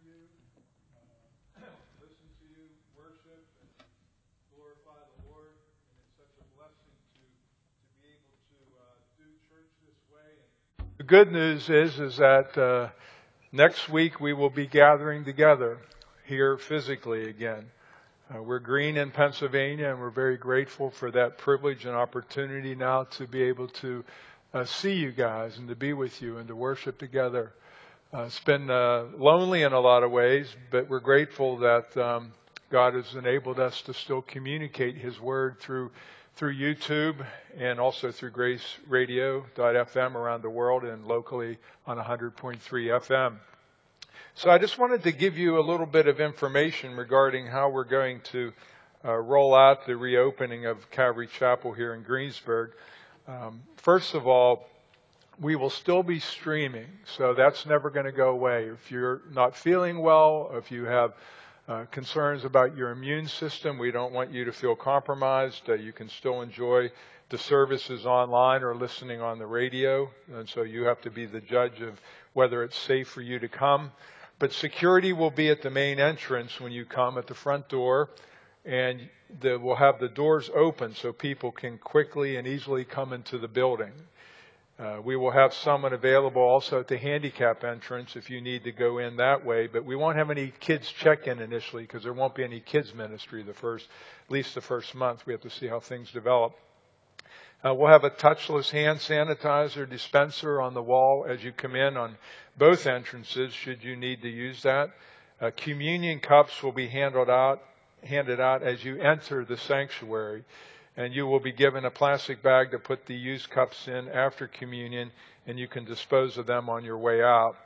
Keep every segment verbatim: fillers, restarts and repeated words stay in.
you, uh, listen to you, worship, and glorify the Lord. And it's such a blessing to to be able to uh, do church this way. And the good news is is that uh, next week we will be gathering together here physically again. Uh, we're green in Pennsylvania, and we're very grateful for that privilege and opportunity now to be able to uh, see you guys and to be with you and to worship together. Uh, it's been uh, lonely in a lot of ways, but we're grateful that um, God has enabled us to still communicate His Word through through YouTube and also through Grace Radio dot F M around the world and locally on one hundred point three F M. So I just wanted to give you a little bit of information regarding how we're going to uh, roll out the reopening of Calvary Chapel here in Greensburg. Um, first of all, we will still be streaming, so that's never going to go away. If you're not feeling well, if you have uh, concerns about your immune system, we don't want you to feel compromised. Uh, you can still enjoy the services online or listening on the radio, and so you have to be the judge of whether it's safe for you to come. But security will be at the main entrance when you come at the front door, and the, we'll have the doors open so people can quickly and easily come into the building. Uh, we will have someone available also at the handicap entrance if you need to go in that way, but we won't have any kids check-in initially because there won't be any kids ministry the first, at least the first month. We have to see how things develop. Uh, we'll have a touchless hand sanitizer dispenser on the wall as you come in on both entrances should you need to use that. Uh, communion cups will be handed out, handed out as you enter the sanctuary, and you will be given a plastic bag to put the used cups in after communion, and you can dispose of them on your way out.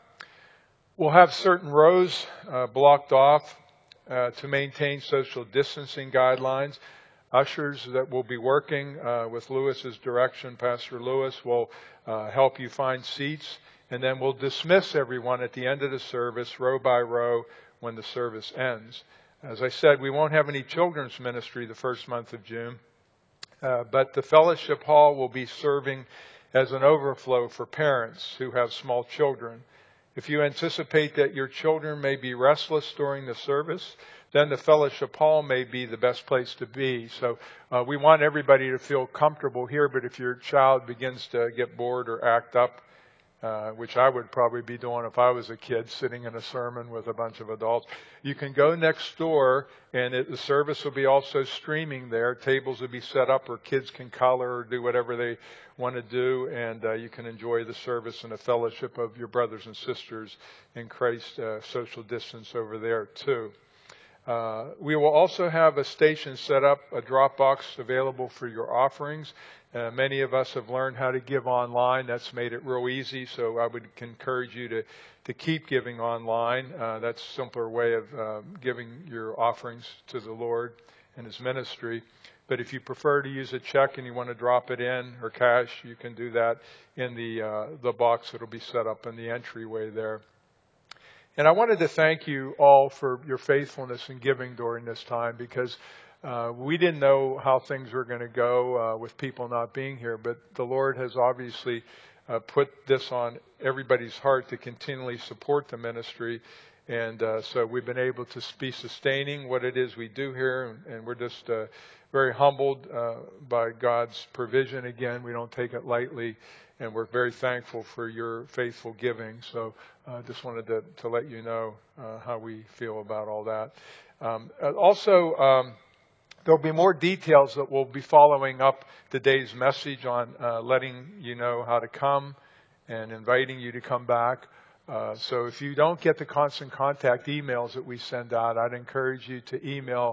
We'll have certain rows uh, blocked off uh, to maintain social distancing guidelines. Ushers that will be working uh, with Lewis's direction, Pastor Lewis, will uh, help you find seats, and then we'll dismiss everyone at the end of the service, row by row, when the service ends. As I said, we won't have any children's ministry the first month of June, uh, but the fellowship hall will be serving as an overflow for parents who have small children. If you anticipate that your children may be restless during the service, then the fellowship hall may be the best place to be. So uh, we want everybody to feel comfortable here, but if your child begins to get bored or act up, uh, which I would probably be doing if I was a kid sitting in a sermon with a bunch of adults, you can go next door, and it, the service will be also streaming there. Tables will be set up where kids can color or do whatever they want to do, and uh, you can enjoy the service and the fellowship of your brothers and sisters in Christ, uh, social distance over there too. Uh, we will also have a station set up, a drop box available for your offerings. Uh, many of us have learned how to give online. That's made it real easy, so I would encourage you to, to keep giving online. Uh, that's a simpler way of uh, giving your offerings to the Lord and His ministry. But if you prefer to use a check and you want to drop it in or cash, you can do that in the uh, the box that will be set up in the entryway there. And I wanted to thank you all for your faithfulness in giving during this time, because uh, we didn't know how things were going to go uh, with people not being here. But the Lord has obviously uh, put this on everybody's heart to continually support the ministry. And uh, so we've been able to be sustaining what it is we do here. And, and we're just uh, very humbled uh, by God's provision. Again, we don't take it lightly. And we're very thankful for your faithful giving. So I uh, just wanted to, to let you know uh, how we feel about all that. Um, also, um, there'll be more details that we'll be following up today's message on, uh, letting you know how to come and inviting you to come back. Uh, so if you don't get the constant contact emails that we send out, I'd encourage you to email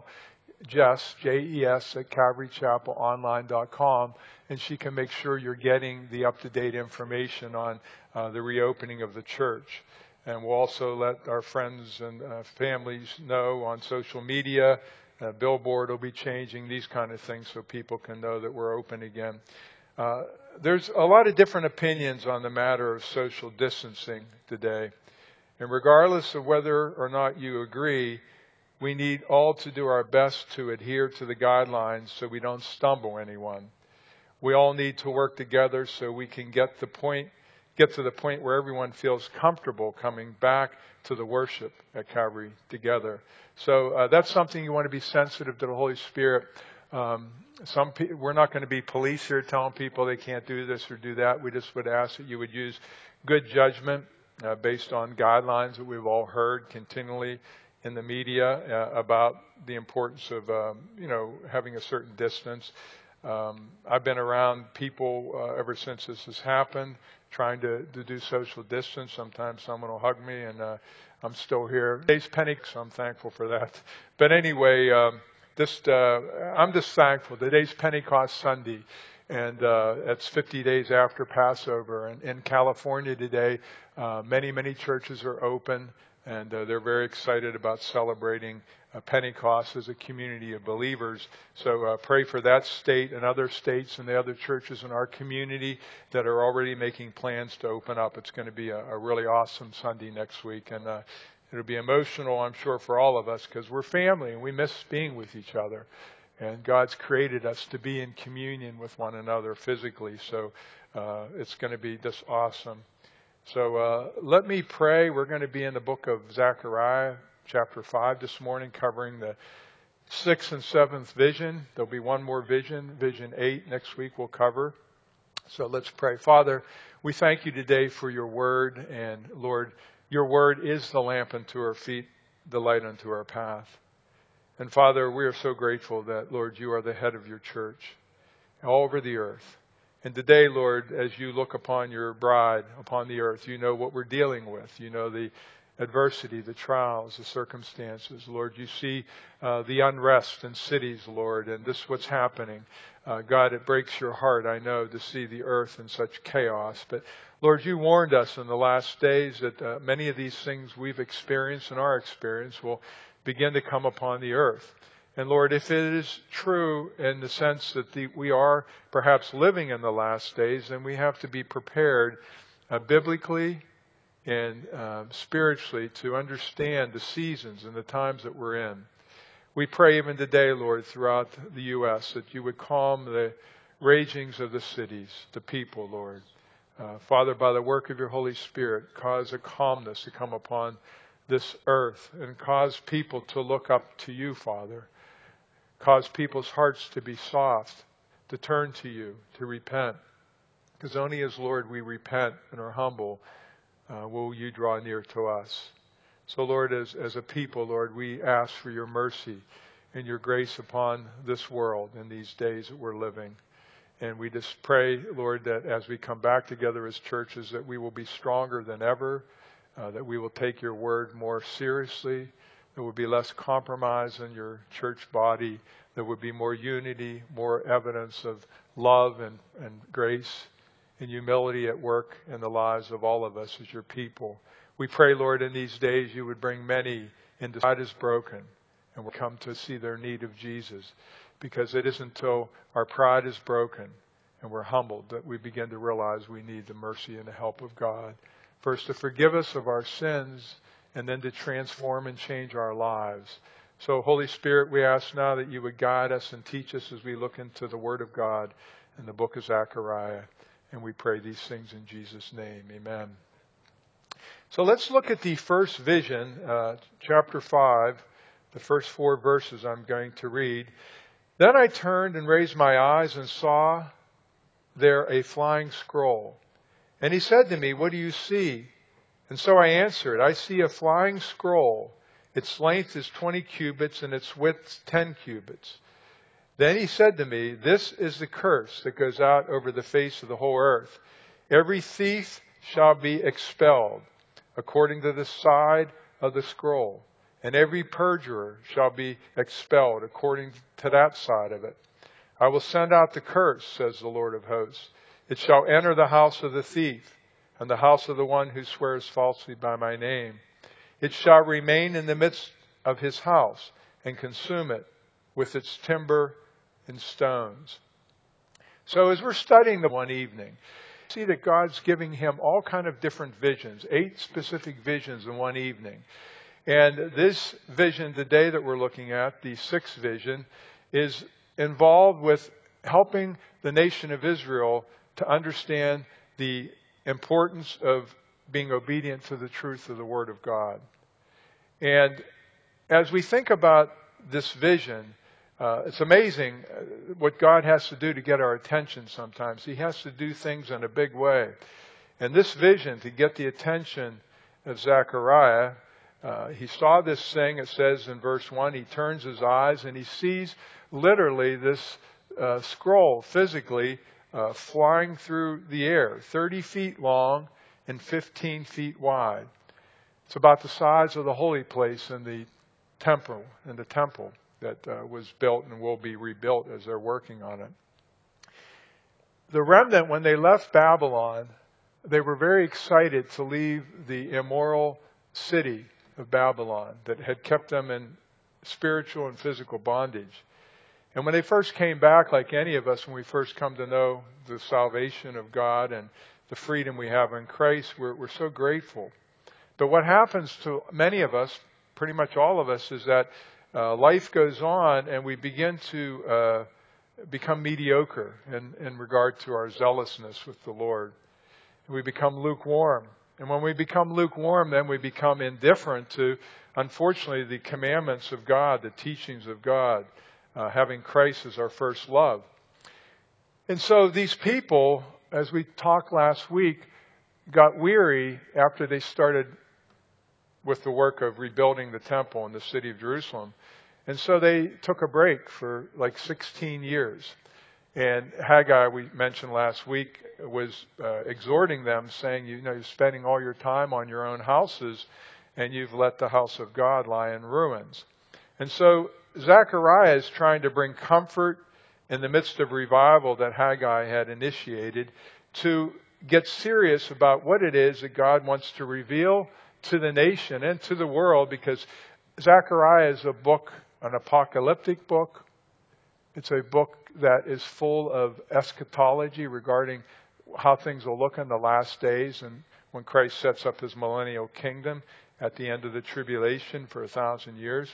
Jess, J E S, at calvary chapel online dot com, and she can make sure you're getting the up-to-date information on uh, the reopening of the church. And we'll also let our friends and uh, families know on social media. Uh, billboard will be changing, these kind of things, so people can know that we're open again. Uh, there's a lot of different opinions on the matter of social distancing today. And regardless of whether or not you agree, we need all to do our best to adhere to the guidelines so we don't stumble anyone. We all need to work together so we can get the point get to the point where everyone feels comfortable coming back to the worship at Calvary together. So uh, that's something you want to be sensitive to the Holy Spirit. Um, some pe- we're not going to be police here telling people they can't do this or do that. We just would ask that you would use good judgment uh, based on guidelines that we've all heard continually in the media uh, about the importance of, um, you know, having a certain distance. Um, I've been around people uh, ever since this has happened, trying to, to do social distance. Sometimes someone will hug me, and uh, I'm still here. Today's Pentecost, so I'm thankful for that. But anyway, um, just uh, I'm just thankful. Today's Pentecost Sunday, and uh, it's fifty days after Passover. And in California today, uh, many, many churches are open, and uh, they're very excited about celebrating uh, Pentecost as a community of believers. So uh, pray for that state and other states and the other churches in our community that are already making plans to open up. It's going to be a, a really awesome Sunday next week, and uh, it'll be emotional, I'm sure, for all of us because we're family and we miss being with each other. And God's created us to be in communion with one another physically. So uh, it's going to be just awesome. So uh, let me pray. We're going to be in the book of Zechariah, chapter five this morning, covering the sixth and seventh vision. There'll be one more vision, vision eight, next week we'll cover. So let's pray. Father, we thank you today for your word. And Lord, your word is the lamp unto our feet, the light unto our path. And Father, we are so grateful that, Lord, you are the head of your church all over the earth. And today, Lord, as you look upon your bride upon the earth, you know what we're dealing with. You know the adversity, the trials, the circumstances. Lord, you see uh, the unrest in cities, Lord, and this is what's happening. Uh, God, it breaks your heart, I know, to see the earth in such chaos. But Lord, you warned us in the last days that uh, many of these things we've experienced and our experience will begin to come upon the earth. And Lord, if it is true in the sense that the, we are perhaps living in the last days, then we have to be prepared uh, biblically and uh, spiritually to understand the seasons and the times that we're in. We pray even today, Lord, throughout the U S that you would calm the ragings of the cities, the people, Lord. Uh, Father, by the work of your Holy Spirit, cause a calmness to come upon this earth and cause people to look up to you, Father. Cause people's hearts to be soft, to turn to you, to repent. Because only as, Lord, we repent and are humble, uh, will you draw near to us. So, Lord, as, as a people, Lord, we ask for your mercy and your grace upon this world in these days that we're living. And we just pray, Lord, that as we come back together as churches, that we will be stronger than ever, uh, that we will take your word more seriously. There would be less compromise in your church body. There would be more unity, more evidence of love and, and grace and humility at work in the lives of all of us as your people. We pray, Lord, in these days you would bring many into pride is broken and will come to see their need of Jesus. Because it isn't until our pride is broken and we're humbled that we begin to realize we need the mercy and the help of God. First, to forgive us of our sins, and then to transform and change our lives. So, Holy Spirit, we ask now that you would guide us and teach us as we look into the Word of God in the book of Zechariah. And we pray these things in Jesus' name. Amen. So let's look at the first vision, uh, chapter five, the first four verses I'm going to read. Then I turned and raised my eyes and saw there a flying scroll. And he said to me, "What do you see?" And so I answered, "I see a flying scroll. Its length is twenty cubits and its width ten cubits." Then he said to me, "This is the curse that goes out over the face of the whole earth. Every thief shall be expelled according to the side of the scroll, and every perjurer shall be expelled according to that side of it. I will send out the curse, says the Lord of hosts. It shall enter the house of the thief, and the house of the one who swears falsely by my name. It shall remain in the midst of his house and consume it with its timber and stones." So as we're studying the one evening, see that God's giving him all kind of different visions, eight specific visions in one evening. And this vision today that we're looking at, the sixth vision, is involved with helping the nation of Israel to understand the importance of being obedient to the truth of the Word of God. And as we think about this vision, uh, it's amazing what God has to do to get our attention sometimes. He has to do things in a big way. And this vision, to get the attention of Zechariah, uh, he saw this thing, it says in verse one, he turns his eyes and he sees literally this uh, scroll physically uh, flying through the air, thirty feet long and fifteen feet wide. It's about the size of the holy place in the temple, in the temple that uh, was built and will be rebuilt as they're working on it. The remnant, when they left Babylon, they were very excited to leave the immoral city of Babylon that had kept them in spiritual and physical bondage. And when they first came back, like any of us, when we first come to know the salvation of God and the freedom we have in Christ, we're, we're so grateful. But what happens to many of us, pretty much all of us, is that uh, life goes on and we begin to uh, become mediocre in, in regard to our zealousness with the Lord. We become lukewarm. And when we become lukewarm, then we become indifferent to, unfortunately, the commandments of God, the teachings of God, uh, having Christ as our first love. And so these people, as we talked last week, got weary after they started with the work of rebuilding the temple in the city of Jerusalem. And so they took a break for like sixteen years. And Haggai, we mentioned last week, was uh, exhorting them, saying, you know, you're spending all your time on your own houses, and you've let the house of God lie in ruins. And so Zechariah is trying to bring comfort in the midst of revival that Haggai had initiated to get serious about what it is that God wants to reveal to the nation and to the world, because Zechariah is a book, an apocalyptic book. It's a book that is full of eschatology regarding how things will look in the last days and when Christ sets up his millennial kingdom at the end of the tribulation for a thousand years.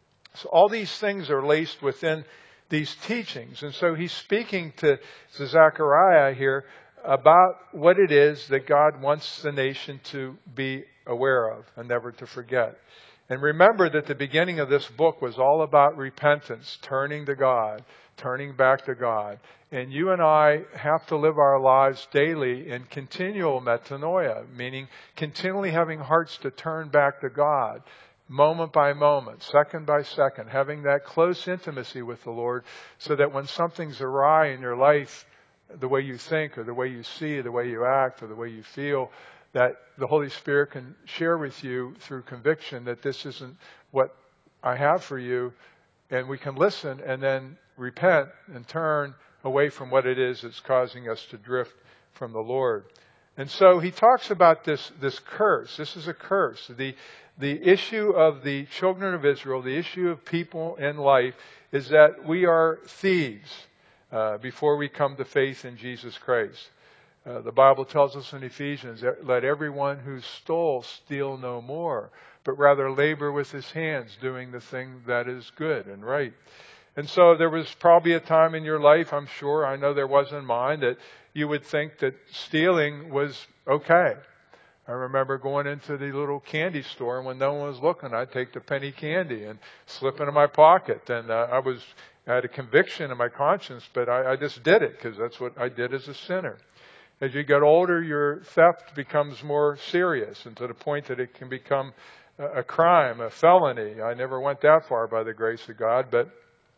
So all these things are laced within these teachings. And so he's speaking to, to Zechariah here about what it is that God wants the nation to be aware of and never to forget. And remember that the beginning of this book was all about repentance, turning to God, turning back to God. And you and I have to live our lives daily in continual metanoia, meaning continually having hearts to turn back to God, moment by moment, second by second, having that close intimacy with the Lord so that when something's awry in your life, the way you think or the way you see, the way you act or the way you feel, that the Holy Spirit can share with you through conviction that this isn't what I have for you, and we can listen and then repent and turn away from what it is that's causing us to drift from the Lord. And so he talks about this, this curse. This is a curse. The, the issue of the children of Israel, the issue of people in life, is that we are thieves uh, before we come to faith in Jesus Christ. Uh, the Bible tells us in Ephesians, let everyone who stole steal no more, but rather labor with his hands, doing the thing that is good and right. And so there was probably a time in your life, I'm sure, I know there was in mine, that you would think that stealing was okay. I remember going into the little candy store, and when no one was looking, I'd take the penny candy and slip it in my pocket. And uh, I was I had a conviction in my conscience, but I, I just did it because that's what I did as a sinner. As you get older, your theft becomes more serious, and to the point that it can become a crime, a felony. I never went that far by the grace of God, but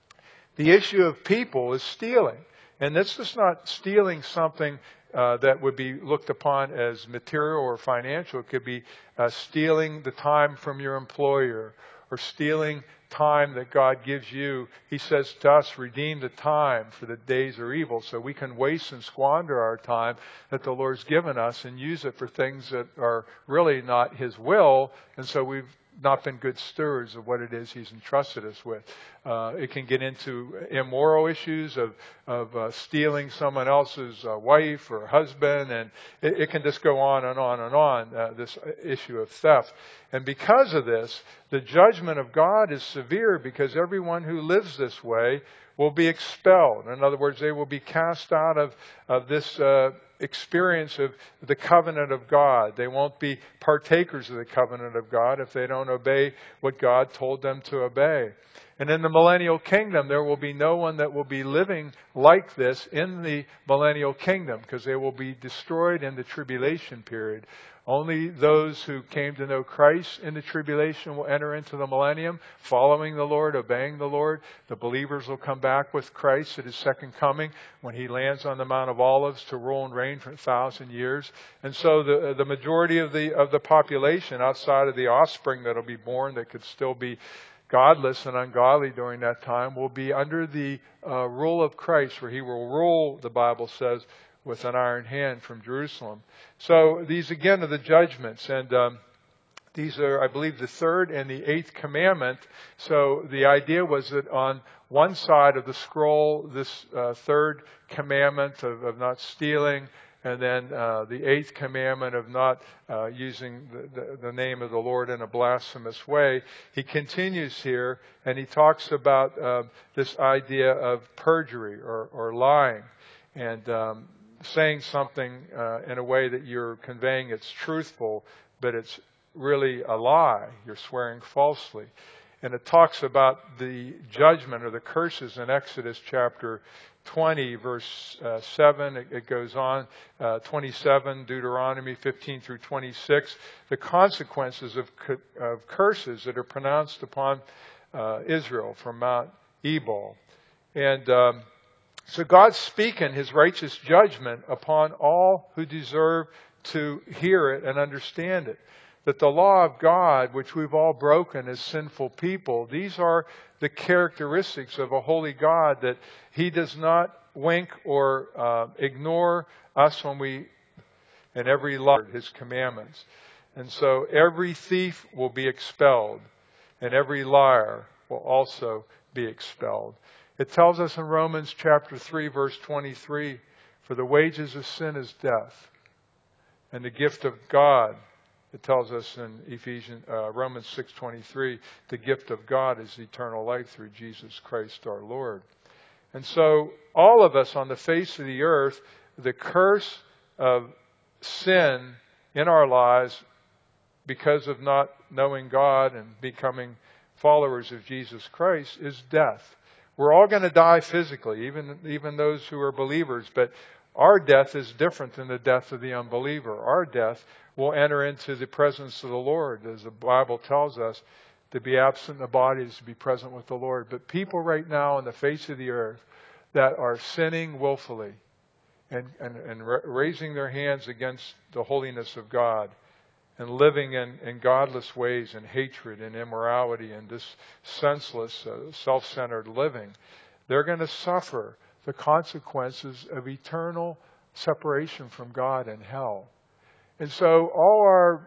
the issue of people is stealing. And this is not stealing something uh, that would be looked upon as material or financial. It could be uh, stealing the time from your employer or stealing time that God gives you. He says to us, redeem the time, for the days are evil. So we can waste and squander our time that the Lord's given us and use it for things that are really not His will. And so we've not been good stewards of what it is He's entrusted us with. Uh, it can get into immoral issues of, of uh, stealing someone else's uh, wife or husband, and it, it can just go on and on and on, uh, this issue of theft. And because of this, the judgment of God is severe, because everyone who lives this way will be expelled. In other words, they will be cast out of, of this uh, experience of the covenant of God. They won't be partakers of the covenant of God if they don't obey what God told them to obey. And in the millennial kingdom, there will be no one that will be living like this in the millennial kingdom, because they will be destroyed in the tribulation period. Only those who came to know Christ in the tribulation will enter into the millennium, following the Lord, obeying the Lord. The believers will come back with Christ at His second coming when He lands on the Mount of Olives to rule and reign for a thousand years. And so the the majority of the of the population, outside of the offspring that will be born that could still be godless and ungodly during that time, will be under the uh, rule of Christ, where He will rule, the Bible says, with an iron hand from Jerusalem. So these again are the judgments, and um, these are, I believe, the third and the eighth commandment. So the idea was that on one side of the scroll, this uh, third commandment of, of not stealing, and then uh, the eighth commandment of not uh, using the, the, the name of the Lord in a blasphemous way. He continues here, and he talks about uh, this idea of perjury or, or lying, and um, saying something uh, in a way that you're conveying it's truthful, but it's really a lie. You're swearing falsely. And it talks about the judgment or the curses in Exodus chapter twenty, verse uh, seven. It, it goes on, uh, twenty-seven, Deuteronomy fifteen through twenty-six. The consequences of, of curses that are pronounced upon uh, Israel from Mount Ebal. And um, so God's speaking His righteous judgment upon all who deserve to hear it and understand it. That the law of God, which we've all broken as sinful people, these are the characteristics of a holy God, that He does not wink or uh, ignore us when we, in every law, His commandments. And so every thief will be expelled, and every liar will also be expelled. It tells us in Romans chapter three, verse twenty-three, for the wages of sin is death, and the gift of God, it tells us in Ephesians, uh, Romans six twenty-three, the gift of God is eternal life through Jesus Christ our Lord. And so all of us on the face of the earth, the curse of sin in our lives because of not knowing God and becoming followers of Jesus Christ is death. We're all going to die physically, even, even those who are believers, but our death is different than the death of the unbeliever. Our death will enter into the presence of the Lord, as the Bible tells us. To be absent in the body is to be present with the Lord. But people right now on the face of the earth that are sinning willfully and, and, and ra- raising their hands against the holiness of God and living in, in godless ways and hatred and immorality and this senseless, uh, self-centered living, they're going to suffer the consequences of eternal separation from God and hell. And so all our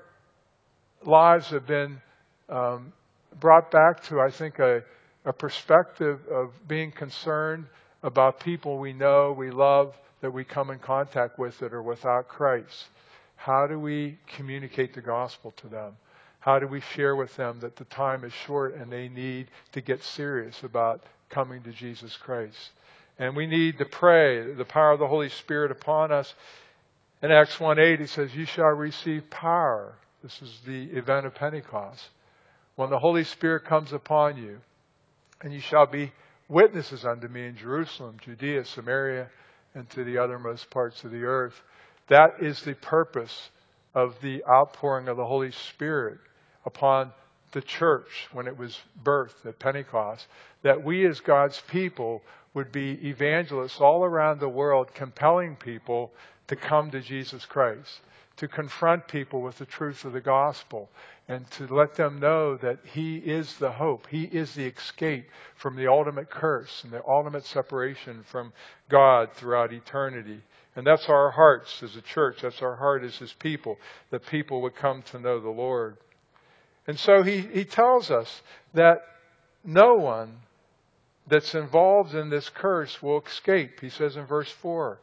lives have been um, brought back to, I think, a, a perspective of being concerned about people we know, we love, that we come in contact with that are without Christ. How do we communicate the gospel to them? How do we share with them that the time is short and they need to get serious about coming to Jesus Christ? And we need to pray the power of the Holy Spirit upon us. In Acts one eight, it says, you shall receive power. This is the event of Pentecost. When the Holy Spirit comes upon you, and you shall be witnesses unto me in Jerusalem, Judea, Samaria, and to the uttermost parts of the earth. That is the purpose of the outpouring of the Holy Spirit upon the church when it was birthed at Pentecost. That we as God's people would be evangelists all around the world, compelling people to come to Jesus Christ, to confront people with the truth of the gospel, and to let them know that He is the hope. He is the escape from the ultimate curse and the ultimate separation from God throughout eternity. And that's our hearts as a church. That's our heart as His people, that people would come to know the Lord. And so he, he tells us that no one that's involved in this curse will escape. He says in verse four,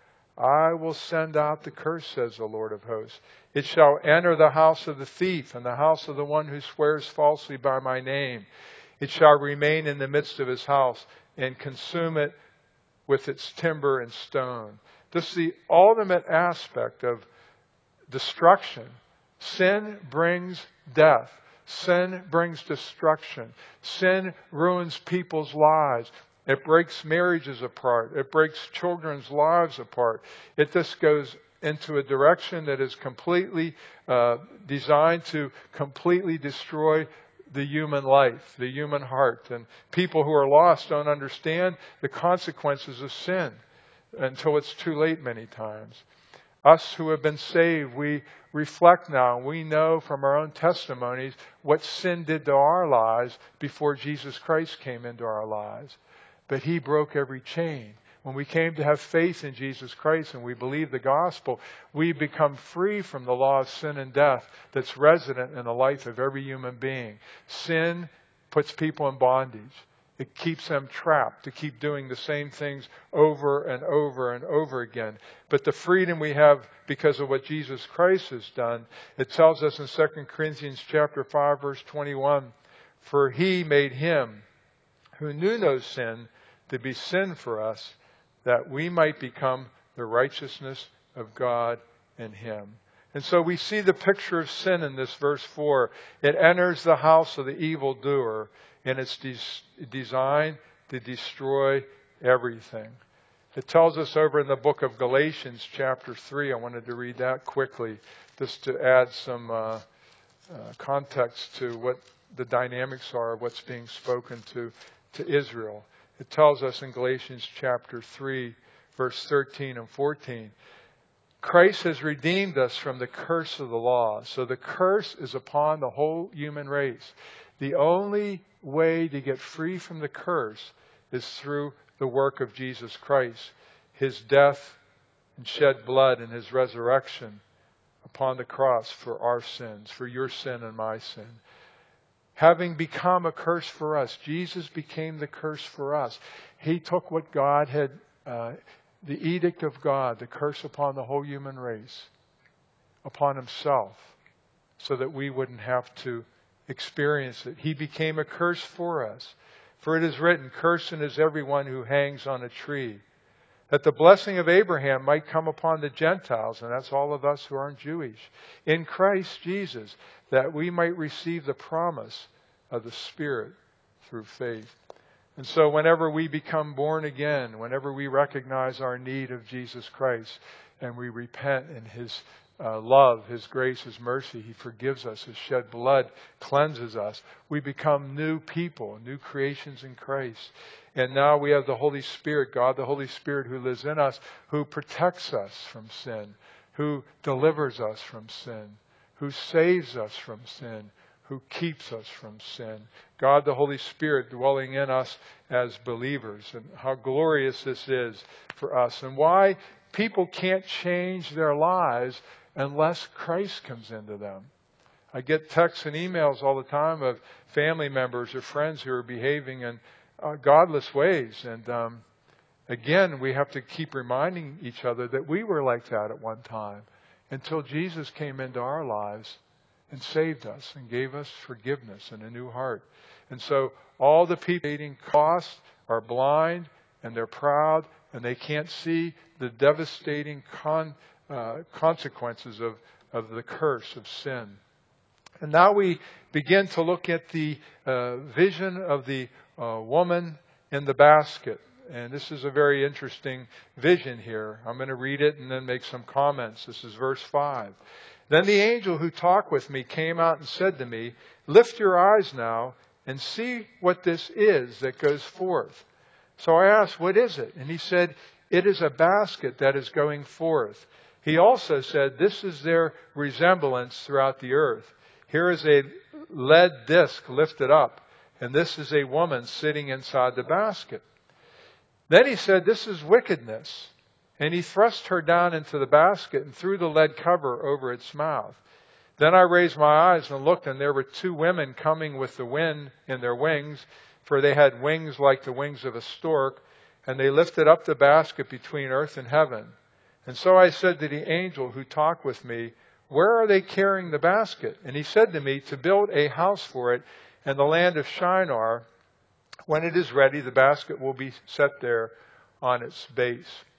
I will send out the curse, says the Lord of hosts. It shall enter the house of the thief and the house of the one who swears falsely by my name. It shall remain in the midst of his house and consume it with its timber and stone. This is the ultimate aspect of destruction. Sin brings death. Sin brings destruction. Sin ruins people's lives. It breaks marriages apart. It breaks children's lives apart. It just goes into a direction that is completely uh, designed to completely destroy the human life, the human heart. And people who are lost don't understand the consequences of sin until it's too late many times. Us who have been saved, we reflect now. We know from our own testimonies what sin did to our lives before Jesus Christ came into our lives. But He broke every chain. When we came to have faith in Jesus Christ and we believe the gospel, we become free from the law of sin and death that's resident in the life of every human being. Sin puts people in bondage. It keeps them trapped to keep doing the same things over and over and over again. But the freedom we have because of what Jesus Christ has done, it tells us in Second Corinthians chapter five, verse twenty-one, for He made Him who knew no sin to be sin for us, that we might become the righteousness of God in Him. And so we see the picture of sin in this verse four. It enters the house of the evildoer, and it's des- designed to destroy everything. It tells us over in the book of Galatians chapter three, I wanted to read that quickly, just to add some uh, uh, context to what the dynamics are of what's being spoken to, to Israel. It tells us in Galatians chapter three, verse thirteen and fourteen, Christ has redeemed us from the curse of the law. So the curse is upon the whole human race. The only way to get free from the curse is through the work of Jesus Christ, His death and shed blood and His resurrection upon the cross for our sins, for your sin and my sin. Having become a curse for us, Jesus became the curse for us. He took what God had, uh, the edict of God, the curse upon the whole human race, upon Himself, so that we wouldn't have to experience it. He became a curse for us. For it is written, cursed is everyone who hangs on a tree, that the blessing of Abraham might come upon the Gentiles, and that's all of us who aren't Jewish, in Christ Jesus, that we might receive the promise of the Spirit through faith. And so whenever we become born again, whenever we recognize our need of Jesus Christ, and we repent in His uh, love, His grace, His mercy, He forgives us, His shed blood cleanses us, we become new people, new creations in Christ. And now we have the Holy Spirit, God the Holy Spirit who lives in us, who protects us from sin, who delivers us from sin, who saves us from sin, who keeps us from sin. God the Holy Spirit dwelling in us as believers. And how glorious this is for us. And why people can't change their lives unless Christ comes into them. I get texts and emails all the time of family members or friends who are behaving in uh, godless ways. And um, again, we have to keep reminding each other that we were like that at one time until Jesus came into our lives and saved us and gave us forgiveness and a new heart. And so all the people eating cost are blind and they're proud and they can't see the devastating con, uh, consequences of, of the curse of sin. And now we begin to look at the uh, vision of the uh, woman in the basket. And this is a very interesting vision here. I'm going to read it and then make some comments. This is verse five. Then the angel who talked with me came out and said to me, lift your eyes now and see what this is that goes forth. So I asked, what is it? And he said, it is a basket that is going forth. He also said, this is their resemblance throughout the earth. Here is a lead disc lifted up, and this is a woman sitting inside the basket. Then he said, this is wickedness. And he thrust her down into the basket and threw the lead cover over its mouth. Then I raised my eyes and looked, and there were two women coming with the wind in their wings, for they had wings like the wings of a stork, and they lifted up the basket between earth and heaven. And so I said to the angel who talked with me, where are they carrying the basket? And he said to me, to build a house for it in the land of Shinar. When it is ready, the basket will be set there on its base.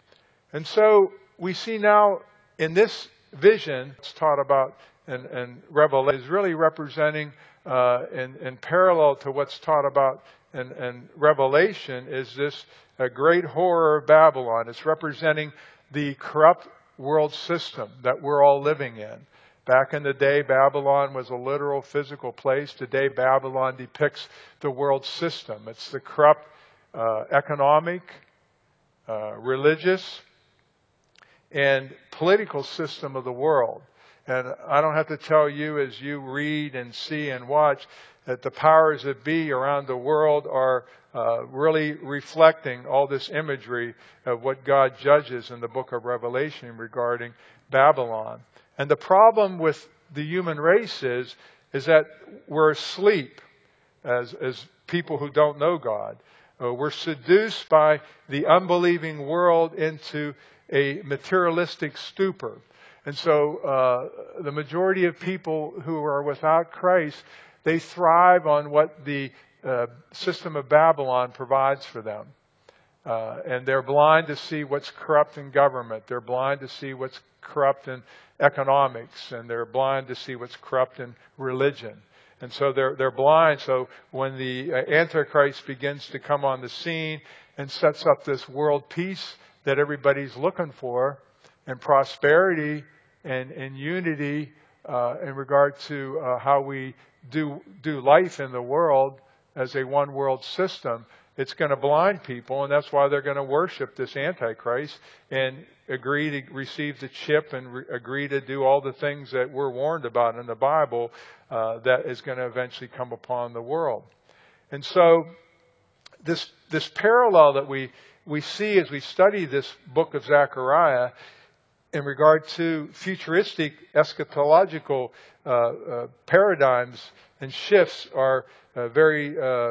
And so we see now in this vision, it's taught about in, in Revelation, is really representing uh, in, in parallel to what's taught about in, in Revelation, is this a great horror of Babylon. It's representing the corrupt world system that we're all living in. Back in the day, Babylon was a literal physical place. Today, Babylon depicts the world system. It's the corrupt uh, economic, uh, religious, and political system of the world. And I don't have to tell you, as you read and see and watch, that the powers that be around the world are uh, really reflecting all this imagery of what God judges in the book of Revelation regarding Babylon. And the problem with the human race is, is that we're asleep as, as people who don't know God. Uh, we're seduced by the unbelieving world into a materialistic stupor. And so uh, the majority of people who are without Christ, they thrive on what the uh, system of Babylon provides for them. Uh, and they're blind to see what's corrupt in government. They're blind to see what's corrupt in economics. And they're blind to see what's corrupt in religion. And so they're, they're blind. So when the Antichrist begins to come on the scene and sets up this world peace that everybody's looking for, and prosperity and, and unity uh, in regard to uh, how we do do life in the world as a one world system, it's going to blind people, and that's why they're going to worship this Antichrist and agree to receive the chip and re- agree to do all the things that we're warned about in the Bible uh, that is going to eventually come upon the world. And so this this parallel that we we see as we study this book of Zechariah in regard to futuristic eschatological uh, uh, paradigms and shifts are uh, very uh,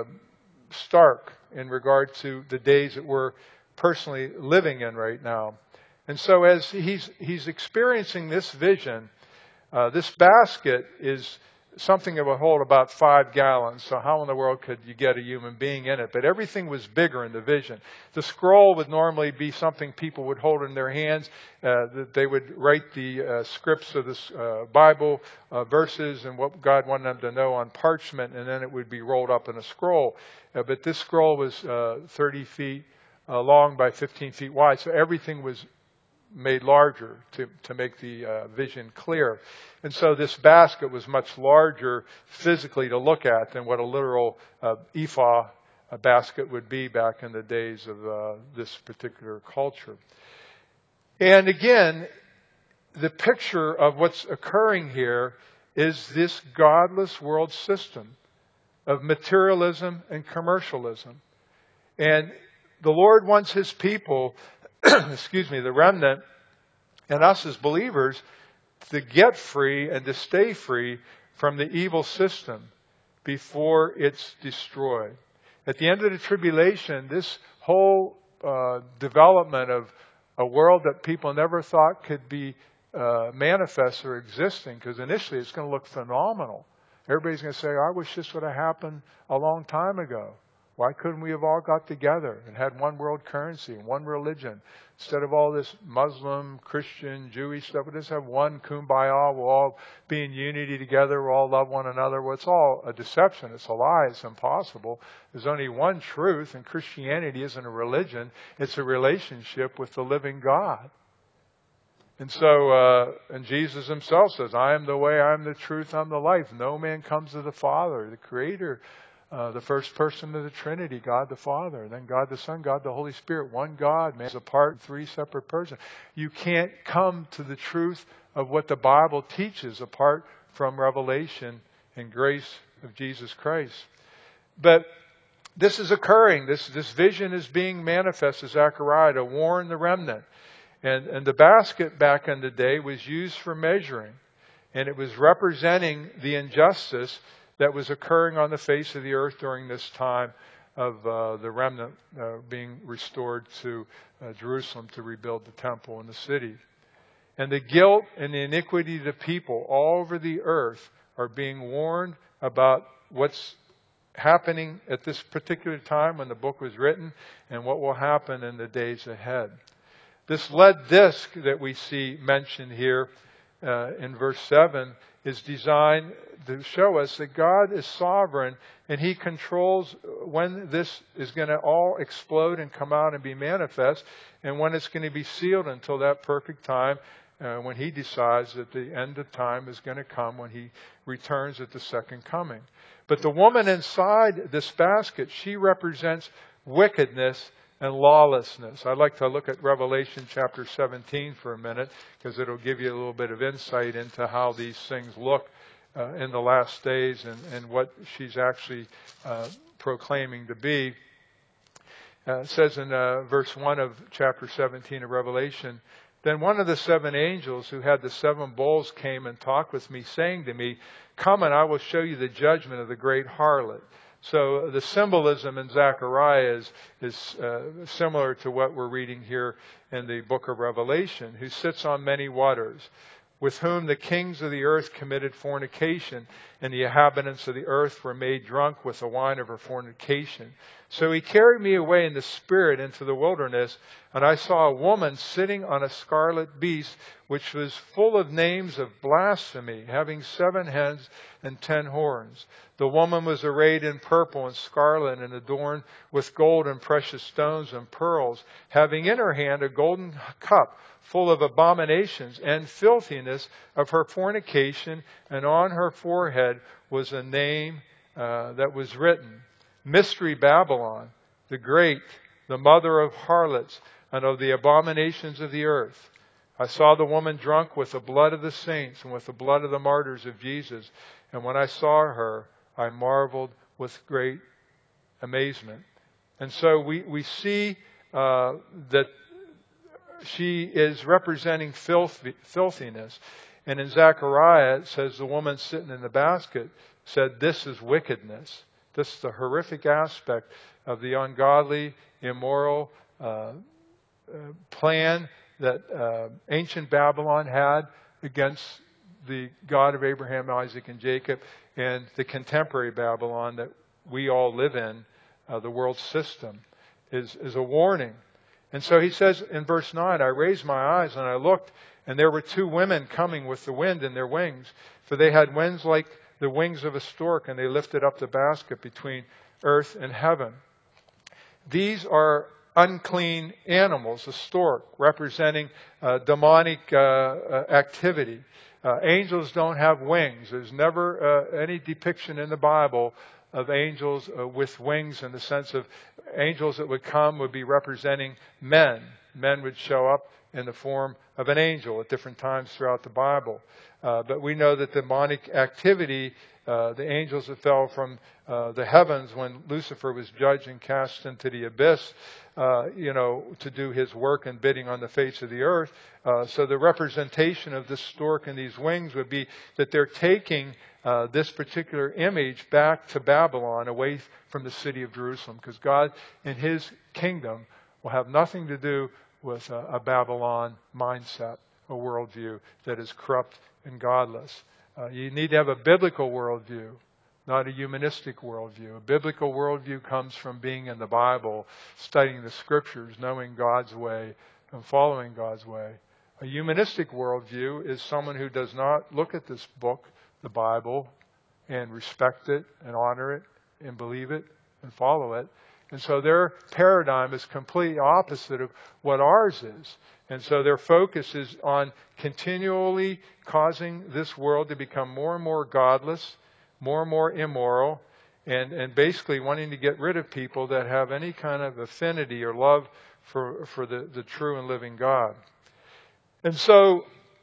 stark in regard to the days that we're personally living in right now. And so as he's he's experiencing this vision, uh, this basket is something that would hold about five gallons. So how in the world could you get a human being in it? But everything was bigger in the vision. The scroll would normally be something people would hold in their hands. Uh, that they would write the uh, scripts of the uh, Bible uh, verses and what God wanted them to know on parchment, and then it would be rolled up in a scroll. Uh, but this scroll was uh, thirty feet uh, long by fifteen feet wide. So everything was made larger to, to make the uh, vision clear. And so this basket was much larger physically to look at than what a literal uh, ephah a basket would be back in the days of uh, this particular culture. And again, the picture of what's occurring here is this godless world system of materialism and commercialism. And the Lord wants His people, excuse me, the remnant, and us as believers, to get free and to stay free from the evil system before it's destroyed. At the end of the tribulation, this whole uh, development of a world that people never thought could be uh, manifest or existing, because initially it's going to look phenomenal. Everybody's going to say, I wish this would have happened a long time ago. Why couldn't we have all got together and had one world currency and one religion? Instead of all this Muslim, Christian, Jewish stuff, we just have one kumbaya. We'll all be in unity together. We'll all love one another. Well, it's all a deception. It's a lie. It's impossible. There's only one truth, and Christianity isn't a religion. It's a relationship with the living God. And so, uh, and Jesus Himself says, I am the way, I am the truth, I'm the life. No man comes to the Father, the Creator, Uh, the first person of the Trinity, God the Father, then God the Son, God the Holy Spirit, one God, man is apart in three separate persons. You can't come to the truth of what the Bible teaches apart from revelation and grace of Jesus Christ. But this is occurring. This, this vision is being manifested, Zechariah, to warn the remnant. And, and the basket back in the day was used for measuring. And it was representing the injustice that was occurring on the face of the earth during this time of uh, the remnant uh, being restored to uh, Jerusalem to rebuild the temple and the city. And the guilt and the iniquity of the people all over the earth are being warned about what's happening at this particular time when the book was written and what will happen in the days ahead. This lead disc that we see mentioned here uh, in verse seven is designed to show us that God is sovereign and He controls when this is going to all explode and come out and be manifest, and when it's going to be sealed until that perfect time uh, when He decides that the end of time is going to come when He returns at the second coming. But the woman inside this basket, she represents wickedness and lawlessness. I'd like to look at Revelation chapter seventeen for a minute, because it'll give you a little bit of insight into how these things look uh, in the last days and, and what she's actually uh, proclaiming to be. Uh, it says in uh, verse one of chapter seventeen of Revelation, "Then one of the seven angels who had the seven bowls came and talked with me, saying to me, 'Come and I will show you the judgment of the great harlot.'" So the symbolism in Zechariah is, is uh, similar to what we're reading here in the book of Revelation, "who sits on many waters, with whom the kings of the earth committed fornication, and the inhabitants of the earth were made drunk with the wine of her fornication. So he carried me away in the spirit into the wilderness, and I saw a woman sitting on a scarlet beast, which was full of names of blasphemy, having seven heads and ten horns. The woman was arrayed in purple and scarlet and adorned with gold and precious stones and pearls, having in her hand a golden cup full of abominations and filthiness of her fornication, and on her forehead was a name uh, that was written, Mystery Babylon, the Great, the mother of harlots and of the abominations of the earth. I saw the woman drunk with the blood of the saints and with the blood of the martyrs of Jesus. And when I saw her, I marveled with great amazement." And so we, we see uh, that she is representing filth, filthiness. And in Zechariah, it says the woman sitting in the basket said, "This is wickedness." This is the horrific aspect of the ungodly, immoral uh, uh, plan that uh, ancient Babylon had against the God of Abraham, Isaac, and Jacob, and the contemporary Babylon that we all live in, uh, the world system, is, is a warning. And so he says in verse nine, "I raised my eyes and I looked, and there were two women coming with the wind in their wings, for they had wings like the wings of a stork, and they lifted up the basket between earth and heaven." These are unclean animals, a stork, representing uh, demonic uh, uh, activity. Uh, angels don't have wings. There's never uh, any depiction in the Bible of angels uh, with wings, in the sense of angels that would come would be representing men. Men would show up in the form of an angel at different times throughout the Bible. Uh, but we know that demonic activity, uh, the angels that fell from uh, the heavens when Lucifer was judged and cast into the abyss, uh, you know, to do his work and bidding on the face of the earth. Uh, so the representation of this stork and these wings would be that they're taking uh, this particular image back to Babylon, away from the city of Jerusalem, because God in His kingdom will have nothing to do with a, a Babylon mindset, a worldview that is corrupt and godless. Uh, you need to have a biblical worldview, not a humanistic worldview. A biblical worldview comes from being in the Bible, studying the Scriptures, knowing God's way, and following God's way. A humanistic worldview is someone who does not look at this book, the Bible, and respect it, and honor it, and believe it, and follow it. And so their paradigm is completely opposite of what ours is. And so their focus is on continually causing this world to become more and more godless, more and more immoral, and, and basically wanting to get rid of people that have any kind of affinity or love for, for the, the true and living God. And so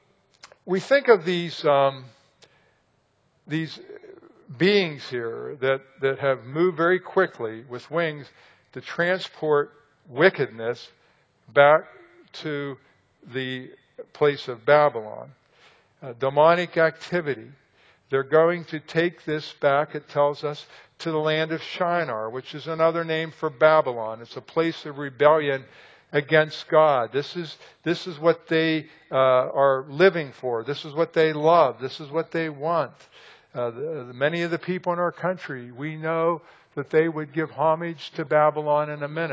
we think of these, um, these beings here that, that have moved very quickly with wings to transport wickedness back to the place of Babylon. Uh, demonic activity. They're going to take this back, it tells us, to the land of Shinar, which is another name for Babylon. It's a place of rebellion against God. This is, this is what they uh, are living for. This is what they love. This is what they want. Uh, the, the, many of the people in our country, we know that they would give homage to Babylon in a minute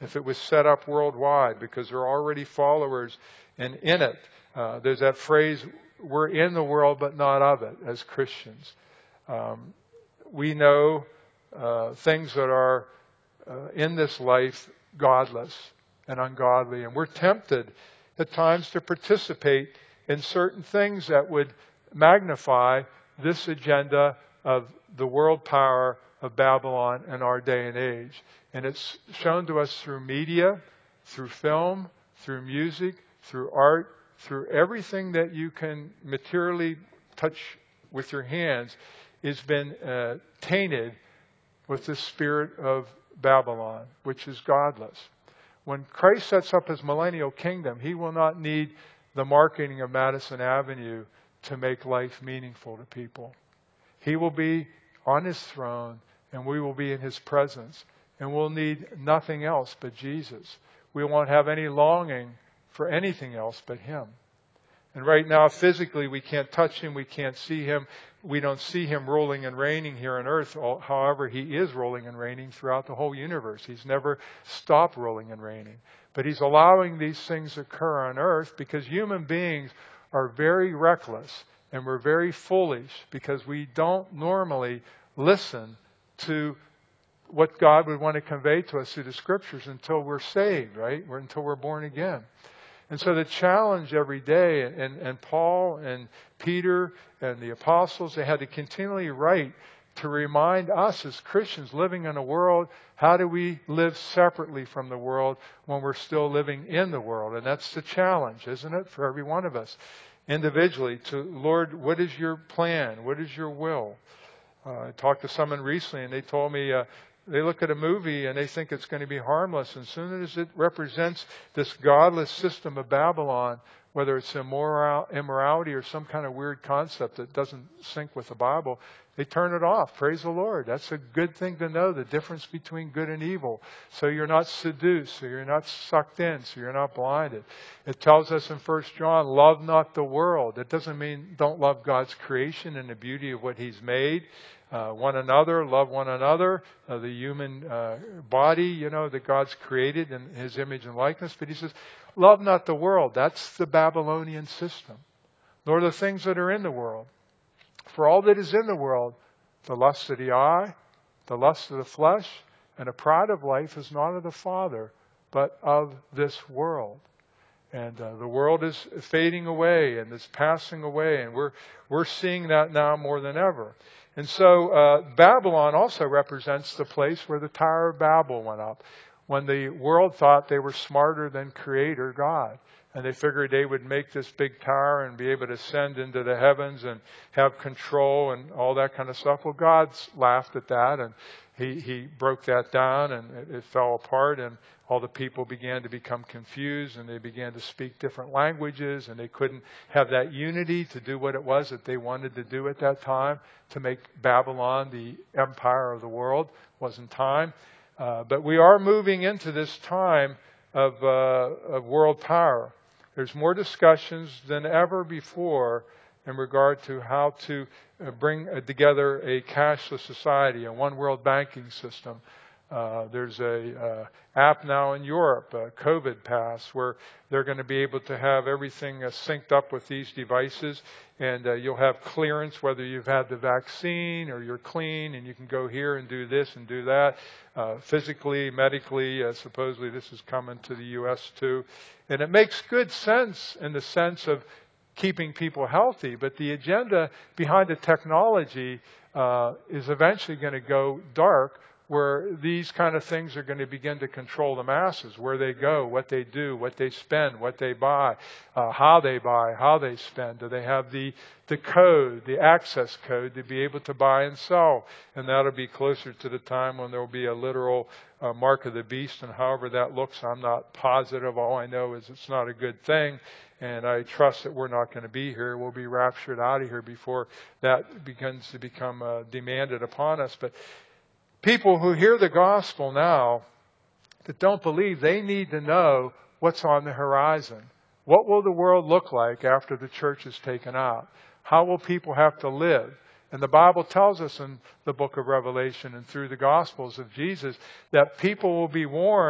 if it was set up worldwide, because there are already followers and in it. Uh, there's that phrase, we're in the world but not of it, as Christians. Um, we know uh, things that are uh, in this life godless and ungodly, and we're tempted at times to participate in certain things that would magnify this agenda of the world power of Babylon in our day and age. And it's shown to us through media, through film, through music, through art, through everything that you can materially touch with your hands has been uh, tainted with the spirit of Babylon, which is godless. When Christ sets up his millennial kingdom, he will not need the marketing of Madison Avenue to make life meaningful to people. He will be on his throne, and we will be in his presence, and we'll need nothing else but Jesus. We won't have any longing for anything else but him. And right now, physically, we can't touch him. We can't see him. We don't see him ruling and reigning here on earth. However, he is ruling and reigning throughout the whole universe. He's never stopped ruling and reigning. But he's allowing these things to occur on earth because human beings are very reckless and we're very foolish because we don't normally listen to what God would want to convey to us through the scriptures until we're saved, right? Or until we're born again. And so the challenge every day, and, and Paul and Peter and the apostles, they had to continually write to remind us as Christians living in a world, how do we live separately from the world when we're still living in the world? And that's the challenge, isn't it, for every one of us individually to, Lord, what is your plan? What is your will? Uh, I talked to someone recently and they told me, uh, they look at a movie and they think it's going to be harmless. And as soon as it represents this godless system of Babylon, whether it's immoral, immorality or some kind of weird concept that doesn't sync with the Bible, they turn it off. Praise the Lord. That's a good thing to know, the difference between good and evil. So you're not seduced, so you're not sucked in, so you're not blinded. It tells us in First John, love not the world. It doesn't mean don't love God's creation and the beauty of what he's made. Uh, one another, love one another, uh, the human uh, body, you know, that God's created in his image and likeness. But he says, love not the world. That's the Babylonian system, nor the things that are in the world. For all that is in the world, the lust of the eye, the lust of the flesh, and the pride of life is not of the Father, but of this world. And uh, the world is fading away and it's passing away, and we're we're seeing that now more than ever. And so uh, Babylon also represents the place where the Tower of Babel went up, when the world thought they were smarter than Creator God. And they figured they would make this big tower and be able to ascend into the heavens and have control and all that kind of stuff. Well, God laughed at that, and he, he broke that down, and it, it fell apart, and all the people began to become confused, and they began to speak different languages, and they couldn't have that unity to do what it was that they wanted to do at that time, to make Babylon the empire of the world. It wasn't time. Uh, but we are moving into this time of, uh, of world power. There's more discussions than ever before in regard to how to uh, bring uh, together a cashless society, a one world banking system. Uh, there's a uh, app now in Europe, uh, COVID Pass, where they're going to be able to have everything uh, synced up with these devices, and uh, you'll have clearance whether you've had the vaccine or you're clean, and you can go here and do this and do that. Uh, physically, medically, uh, supposedly this is coming to the U S too. And it makes good sense in the sense of keeping people healthy, but the agenda behind the technology uh, is eventually going to go dark, where these kind of things are going to begin to control the masses, where they go, what they do, what they spend, what they buy, uh, how they buy, how they spend. Do they have the, the code, the access code to be able to buy and sell? And that'll be closer to the time when there will be a literal uh, mark of the beast, and however that looks, I'm not positive. All I know is it's not a good thing, and I trust that we're not going to be here. We'll be raptured out of here before that begins to become uh, demanded upon us. But people who hear the gospel now that don't believe, they need to know what's on the horizon. What will the world look like after the church is taken out? How will people have to live? And the Bible tells us in the book of Revelation and through the Gospels of Jesus that people will be warned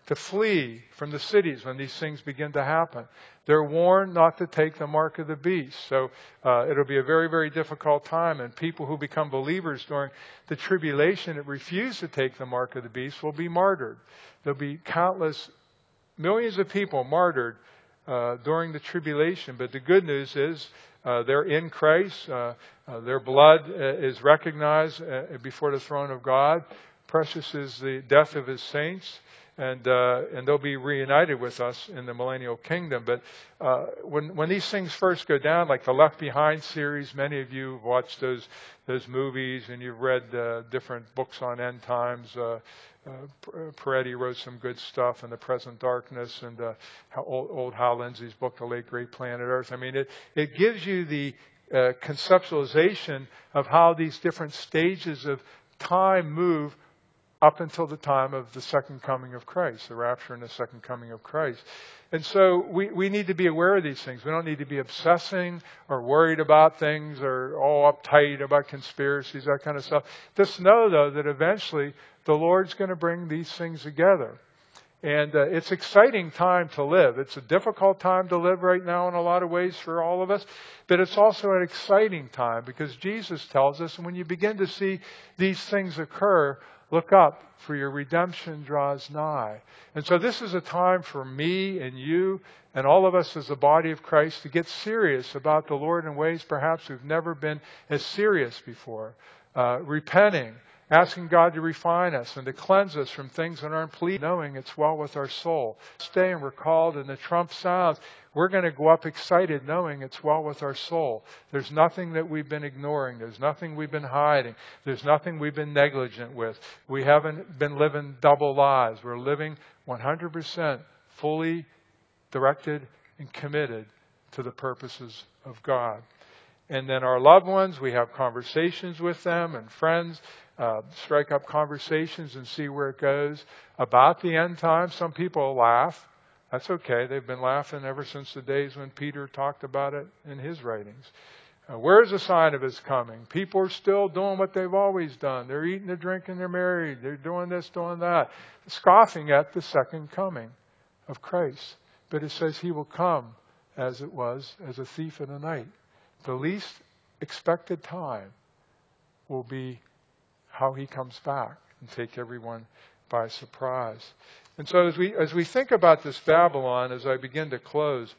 to flee from the cities when these things begin to happen. They're warned not to take the mark of the beast. So uh, it'll be a very, very difficult time. And people who become believers during the tribulation that refuse to take the mark of the beast will be martyred. There'll be countless, millions of people martyred uh, during the tribulation. But the good news is uh, they're in Christ. Uh, uh, their blood uh, is recognized uh, before the throne of God. Precious is the death of his saints. And uh, and they'll be reunited with us in the millennial kingdom. But uh, when when these things first go down, like the Left Behind series, many of you have watched those those movies and you've read uh, different books on end times. Uh, uh, Peretti wrote some good stuff in The Present Darkness, and uh, old, old Hal Lindsey's book, The Late Great Planet Earth. I mean, it it gives you the uh, conceptualization of how these different stages of time move up until the time of the second coming of Christ, the rapture and the second coming of Christ. And so we, we need to be aware of these things. We don't need to be obsessing or worried about things or all uptight about conspiracies, that kind of stuff. Just know, though, that eventually the Lord's going to bring these things together. And uh, it's an exciting time to live. It's a difficult time to live right now in a lot of ways for all of us. But it's also an exciting time because Jesus tells us, and when you begin to see these things occur, look up, for your redemption draws nigh. And so this is a time for me and you and all of us as the body of Christ to get serious about the Lord in ways perhaps we've never been as serious before. Uh, repenting, asking God to refine us and to cleanse us from things that aren't pleasing, knowing it's well with our soul. Stay and we're called, and the trump sounds. We're going to go up excited knowing it's well with our soul. There's nothing that we've been ignoring. There's nothing we've been hiding. There's nothing we've been negligent with. We haven't been living double lives. We're living one hundred percent fully directed and committed to the purposes of God. And then our loved ones, we have conversations with them, and friends, uh, strike up conversations and see where it goes. About the end time, some people laugh. That's okay. They've been laughing ever since the days when Peter talked about it in his writings. Uh, where's the sign of his coming? People are still doing what they've always done. They're eating, they're drinking, they're married. They're doing this, doing that. Scoffing at the second coming of Christ. But it says he will come as it was, as a thief in the night. The least expected time will be how he comes back and take everyone by surprise. And so as we as we think about this Babylon, as I begin to close,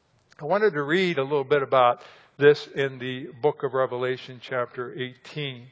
I wanted to read a little bit about this in the book of Revelation, chapter eighteen.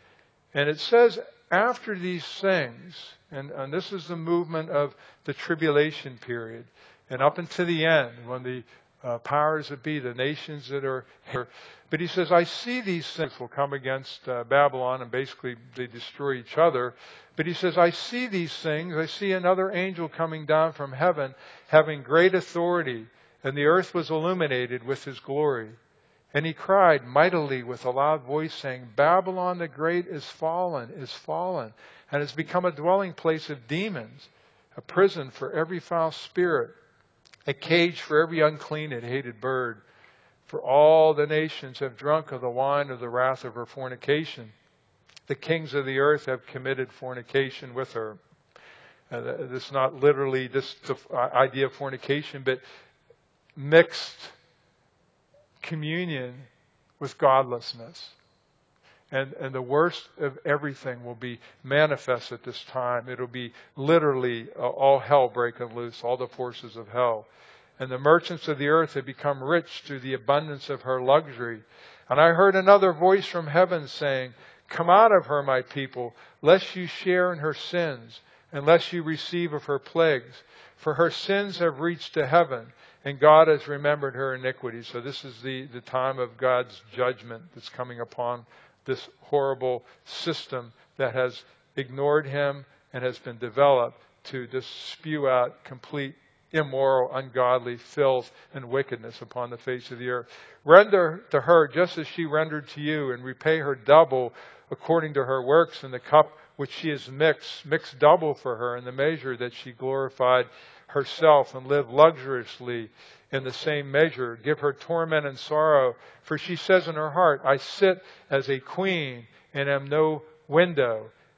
And it says, after these things, and, and this is the movement of the tribulation period, and up until the end, when the uh, powers that be, the nations that are here. But he says, I see these things will come against uh, Babylon, and basically they destroy each other. But he says, I see these things. I see another angel coming down from heaven, having great authority, and the earth was illuminated with his glory. And he cried mightily with a loud voice, saying, Babylon the Great is fallen, is fallen, and has become a dwelling place of demons, a prison for every foul spirit, a cage for every unclean and hated bird. For all the nations have drunk of the wine of the wrath of her fornication. The kings of the earth have committed fornication with her. Uh, this is not literally this the idea of fornication, but mixed communion with godlessness. And, and the worst of everything will be manifest at this time. It'll be literally uh, all hell breaking loose, all the forces of hell. And the merchants of the earth have become rich through the abundance of her luxury. And I heard another voice from heaven saying, Come out of her, my people, lest you share in her sins, and lest you receive of her plagues. For her sins have reached to heaven, and God has remembered her iniquities. So this is the, the time of God's judgment that's coming upon this horrible system that has ignored him and has been developed to just spew out complete immoral, ungodly filth and wickedness upon the face of the earth. Render to her just as she rendered to you, and repay her double according to her works, in the cup which she has mixed, mix double for her in the measure that she glorified herself and lived luxuriously in the same measure. Give her torment and sorrow, for she says in her heart, I sit as a queen and am no window,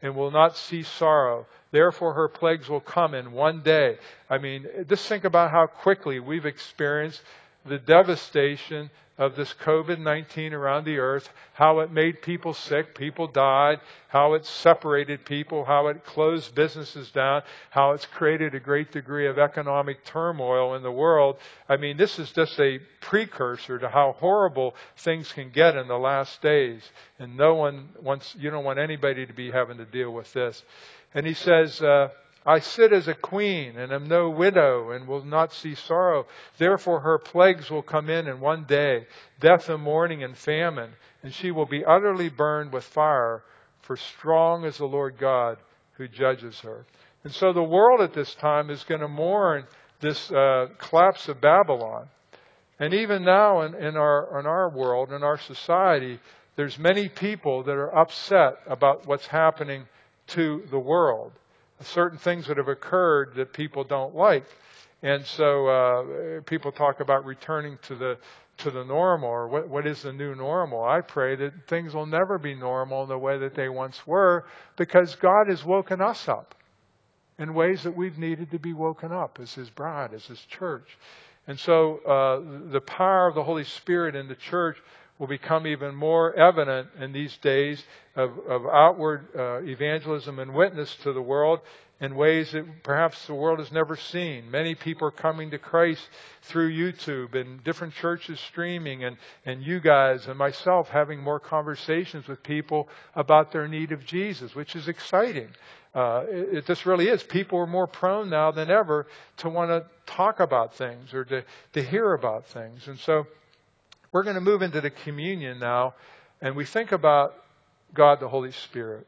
and will not see sorrow. Therefore her plagues will come in one day. I mean, just think about how quickly we've experienced the devastation of this covid nineteen around the earth, how it made people sick, people died, how it separated people, how it closed businesses down, how it's created a great degree of economic turmoil in the world. I mean, this is just a precursor to how horrible things can get in the last days. And no one wants, you don't want anybody to be having to deal with this. And he says, uh, I sit as a queen and am no widow and will not see sorrow. Therefore her plagues will come in in one day, death and mourning and famine, and she will be utterly burned with fire, for strong is the Lord God who judges her. And so the world at this time is going to mourn this uh, collapse of Babylon. And even now in, in, our, in our world, in our society, there's many people that are upset about what's happening to the world. Certain things that have occurred that people don't like. And so uh, people talk about returning to the to the normal, or what, what is the new normal. I pray that things will never be normal in the way that they once were, because God has woken us up in ways that we've needed to be woken up as His bride, as His church. And so uh, the power of the Holy Spirit in the church will become even more evident in these days of, of outward uh, evangelism and witness to the world in ways that perhaps the world has never seen. Many people are coming to Christ through YouTube and different churches streaming, and, and you guys and myself having more conversations with people about their need of Jesus, which is exciting. Uh, it, it just really is. People are more prone now than ever to want to talk about things or to, to hear about things. And so we're going to move into the communion now, and we think about God the Holy Spirit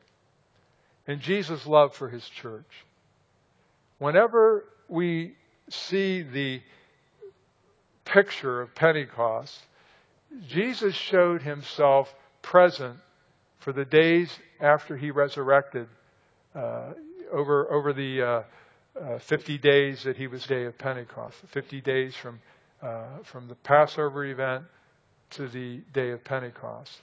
and Jesus' love for His church. Whenever we see the picture of Pentecost, Jesus showed Himself present for the days after He resurrected, uh, over over the uh, uh, fifty days that He was day of Pentecost, fifty days from uh, from the Passover event to the day of Pentecost.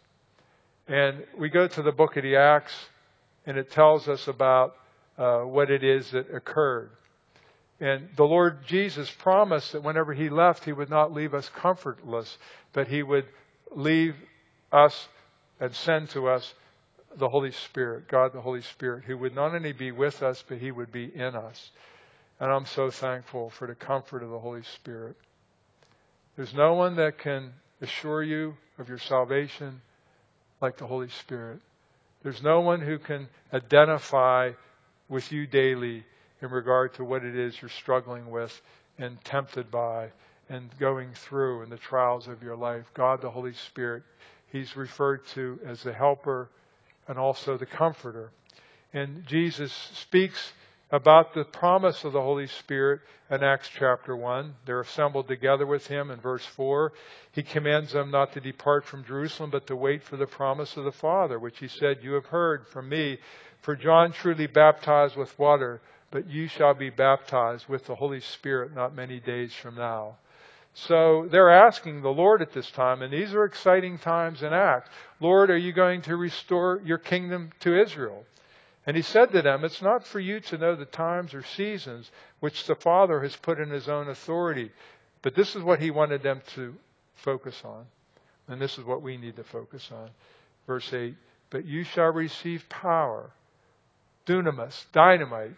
And we go to the book of the Acts, and it tells us about uh, what it is that occurred. And the Lord Jesus promised that whenever He left, He would not leave us comfortless, but He would leave us and send to us the Holy Spirit, God the Holy Spirit, who would not only be with us, but He would be in us. And I'm so thankful for the comfort of the Holy Spirit. There's no one that can assure you of your salvation like the Holy Spirit. There's no one who can identify with you daily in regard to what it is you're struggling with and tempted by and going through in the trials of your life. God the Holy Spirit, He's referred to as the helper and also the comforter. And Jesus speaks about the promise of the Holy Spirit in Acts chapter one. They're assembled together with Him in verse four. He commands them not to depart from Jerusalem, but to wait for the promise of the Father, which He said, you have heard from me. For John truly baptized with water, but you shall be baptized with the Holy Spirit not many days from now. So they're asking the Lord at this time, and these are exciting times in Acts. Lord, are you going to restore your kingdom to Israel? And He said to them, it's not for you to know the times or seasons which the Father has put in His own authority. But this is what He wanted them to focus on. And this is what we need to focus on. Verse eight, but you shall receive power, dunamis, dynamite,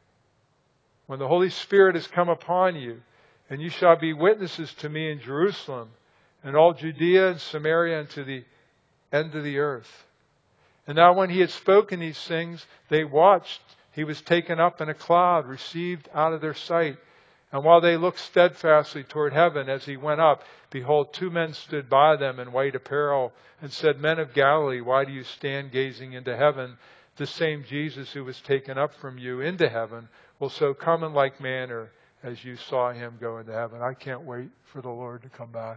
when the Holy Spirit has come upon you, and you shall be witnesses to me in Jerusalem, and all Judea and Samaria, and to the end of the earth. And now when He had spoken these things, they watched. He was taken up in a cloud, received out of their sight. And while they looked steadfastly toward heaven as He went up, behold, two men stood by them in white apparel, and said, men of Galilee, why do you stand gazing into heaven? The same Jesus who was taken up from you into heaven will so come in like manner as you saw Him go into heaven. I can't wait for the Lord to come back.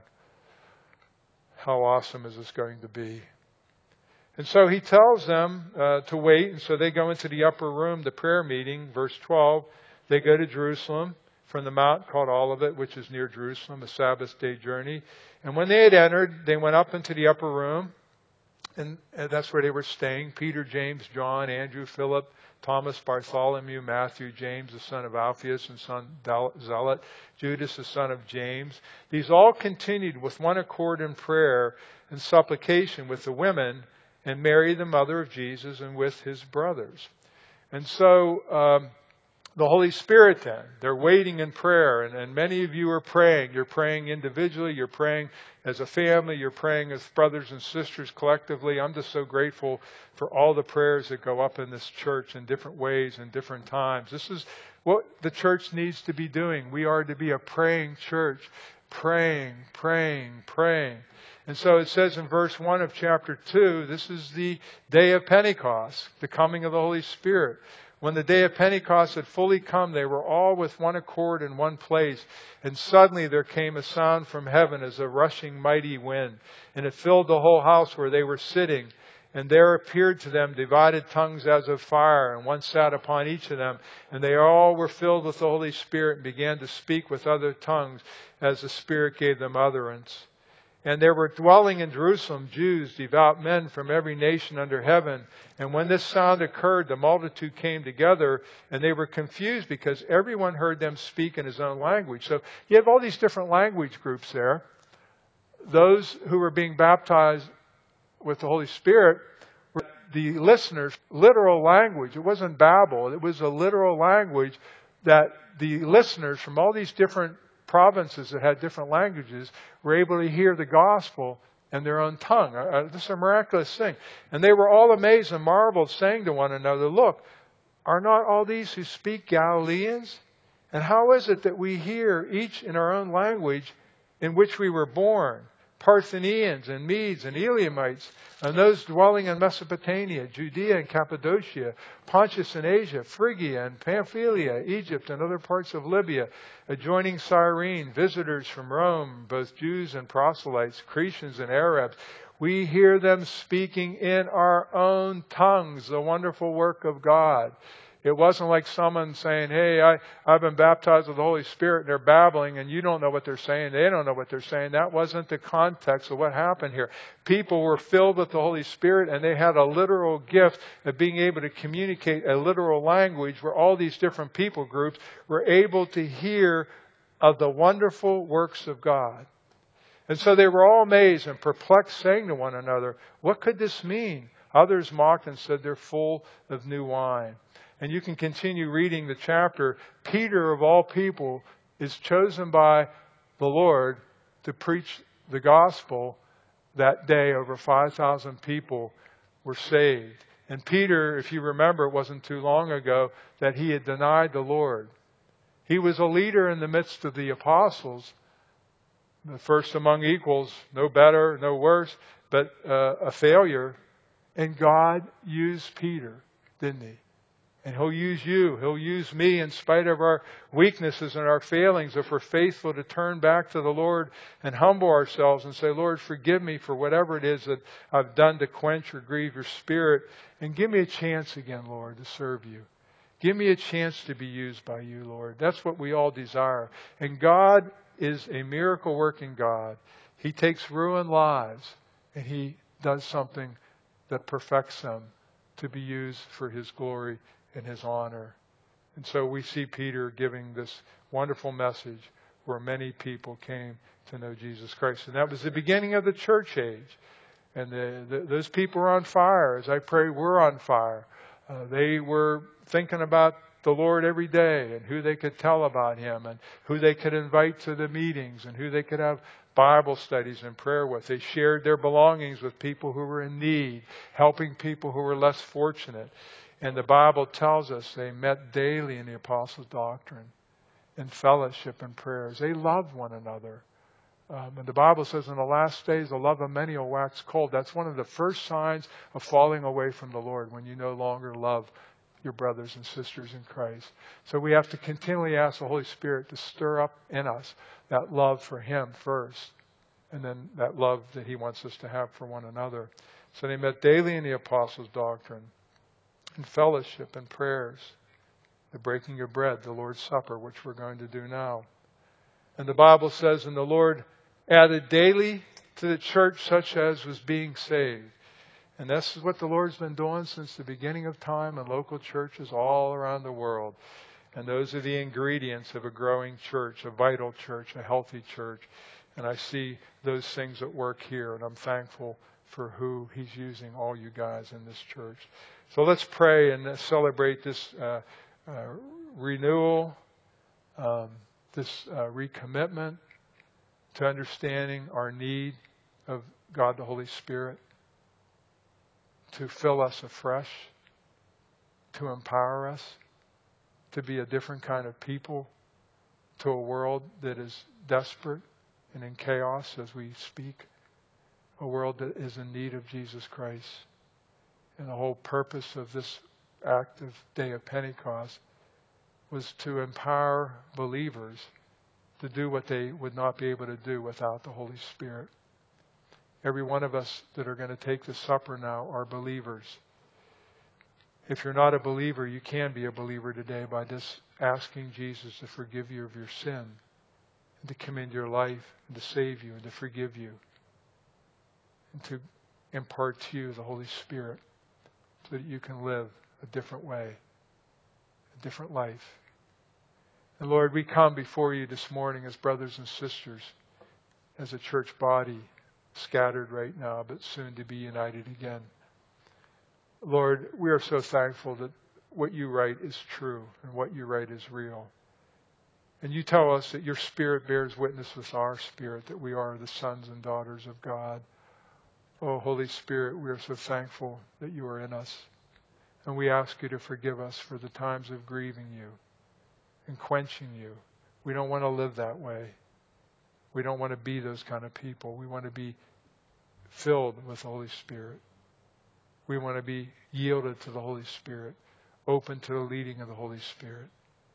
How awesome is this going to be? And so He tells them uh, to wait. And so they go into the upper room, the prayer meeting, verse twelve. They go to Jerusalem from the mount called Olivet, which is near Jerusalem, a Sabbath day journey. And when they had entered, they went up into the upper room. and, and that's where they were staying. Peter, James, John, Andrew, Philip, Thomas, Bartholomew, Matthew, James, the son of Alphaeus and son Zealot, Judas, the son of James. These all continued with one accord in prayer and supplication with the women and Mary, the mother of Jesus, and with his brothers. And so um, the Holy Spirit then, they're waiting in prayer, and, and many of you are praying. You're praying individually, you're praying as a family, you're praying as brothers and sisters collectively. I'm just so grateful for all the prayers that go up in this church in different ways and different times. This is what the church needs to be doing. We are to be a praying church, praying, praying, praying. And so it says in verse one of chapter two, this is the day of Pentecost, the coming of the Holy Spirit. When the day of Pentecost had fully come, they were all with one accord in one place. And suddenly there came a sound from heaven as a rushing mighty wind. And it filled the whole house where they were sitting. And there appeared to them divided tongues as of fire, and one sat upon each of them. And they all were filled with the Holy Spirit and began to speak with other tongues as the Spirit gave them utterance. And there were dwelling in Jerusalem Jews, devout men from every nation under heaven. And when this sound occurred, the multitude came together, and they were confused because everyone heard them speak in his own language. So you have all these different language groups there. Those who were being baptized with the Holy Spirit were the listeners' literal language. It wasn't Babel. It was a literal language that the listeners from all these different provinces that had different languages were able to hear the gospel in their own tongue. Uh, this is a miraculous thing. And they were all amazed and marveled, saying to one another, "Look, are not all these who speak Galileans? And how is it that we hear each in our own language in which we were born? Parthians and Medes and Elamites, and those dwelling in Mesopotamia, Judea and Cappadocia, Pontus and Asia, Phrygia and Pamphylia, Egypt and other parts of Libya, adjoining Cyrene, visitors from Rome, both Jews and proselytes, Cretans and Arabs. We hear them speaking in our own tongues the wonderful work of God." It wasn't like someone saying, "Hey, I, I've been baptized with the Holy Spirit," and they're babbling and you don't know what they're saying. They don't know what they're saying. That wasn't the context of what happened here. People were filled with the Holy Spirit, and they had a literal gift of being able to communicate a literal language where all these different people groups were able to hear of the wonderful works of God. And so they were all amazed and perplexed, saying to one another, "What could this mean?" Others mocked and said, "They're full of new wine." And you can continue reading the chapter. Peter, of all people, is chosen by the Lord to preach the gospel. That day, over five thousand people were saved. And Peter, if you remember, it wasn't too long ago that he had denied the Lord. He was a leader in the midst of the apostles, the first among equals, no better, no worse, but uh, a failure. And God used Peter, didn't he? And He'll use you. He'll use me in spite of our weaknesses and our failings if we're faithful to turn back to the Lord and humble ourselves and say, "Lord, forgive me for whatever it is that I've done to quench or grieve your Spirit. And give me a chance again, Lord, to serve you. Give me a chance to be used by you, Lord." That's what we all desire. And God is a miracle-working God. He takes ruined lives and He does something that perfects them to be used for His glory and His honor. And so we see Peter giving this wonderful message where many people came to know Jesus Christ. And that was the beginning of the church age. And the, the, those people are on fire. As I pray, we're on fire. Uh, they were thinking about the Lord every day and who they could tell about Him and who they could invite to the meetings and who they could have Bible studies and prayer with. They shared their belongings with people who were in need, helping people who were less fortunate. And the Bible tells us they met daily in the apostles' doctrine, in fellowship and prayers. They loved one another. Um, and the Bible says in the last days, the love of many will wax cold. That's one of the first signs of falling away from the Lord, when you no longer love your brothers and sisters in Christ. So we have to continually ask the Holy Spirit to stir up in us that love for Him first, and then that love that He wants us to have for one another. So they met daily in the apostles' doctrine, in fellowship and prayers, the breaking of bread, the Lord's Supper, which we're going to do now. And the Bible says, "And the Lord added daily to the church such as was being saved." And this is what the Lord's been doing since the beginning of time in local churches all around the world. And those are the ingredients of a growing church, a vital church, a healthy church. And I see those things at work here, and I'm thankful for who He's using all you guys in this church. So let's pray and celebrate this uh, uh, renewal, um, this uh, recommitment to understanding our need of God the Holy Spirit to fill us afresh, to empower us, to be a different kind of people to a world that is desperate and in chaos as we speak, a world that is in need of Jesus Christ. And the whole purpose of this active day of Pentecost was to empower believers to do what they would not be able to do without the Holy Spirit. Every one of us that are going to take the supper now are believers. If you're not a believer, you can be a believer today by just asking Jesus to forgive you of your sin, and to come into your life, and to save you, and to forgive you, and to impart to you the Holy Spirit so that you can live a different way, a different life. And Lord, we come before you this morning as brothers and sisters, as a church body, scattered right now, but soon to be united again. Lord, we are so thankful that what you write is true and what you write is real. And you tell us that your Spirit bears witness with our spirit that we are the sons and daughters of God. Oh, Holy Spirit, we are so thankful that you are in us. And we ask you to forgive us for the times of grieving you and quenching you. We don't want to live that way. We don't want to be those kind of people. We want to be filled with the Holy Spirit. We want to be yielded to the Holy Spirit, open to the leading of the Holy Spirit.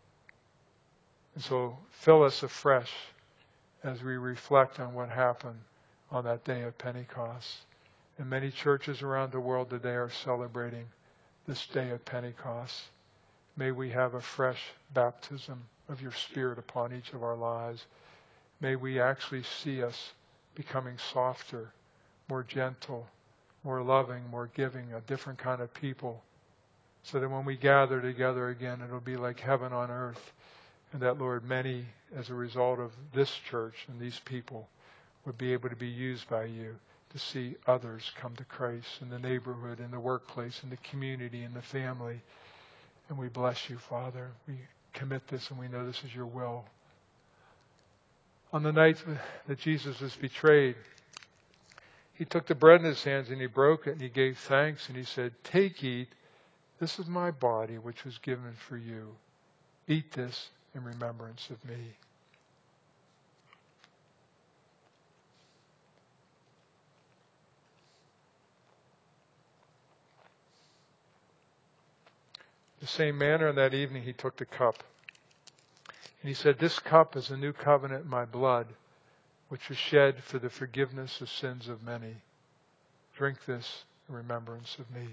And so fill us afresh as we reflect on what happened on that day of Pentecost. And many churches around the world today are celebrating this day of Pentecost. May we have a fresh baptism of your Spirit upon each of our lives. May we actually see us becoming softer, more gentle, more loving, more giving, a different kind of people, so that when we gather together again, it'll be like heaven on earth. And that, Lord, many, as a result of this church and these people, would be able to be used by you to see others come to Christ in the neighborhood, in the workplace, in the community, in the family. And we bless you, Father. We commit this and we know this is your will. On the night that Jesus was betrayed, he took the bread in his hands and he broke it and he gave thanks and he said, "Take, eat. This is my body which was given for you. Eat this in remembrance of me." The same manner in that evening he took the cup. And he said, "This cup is a new covenant in my blood, which was shed for the forgiveness of sins of many. Drink this in remembrance of me."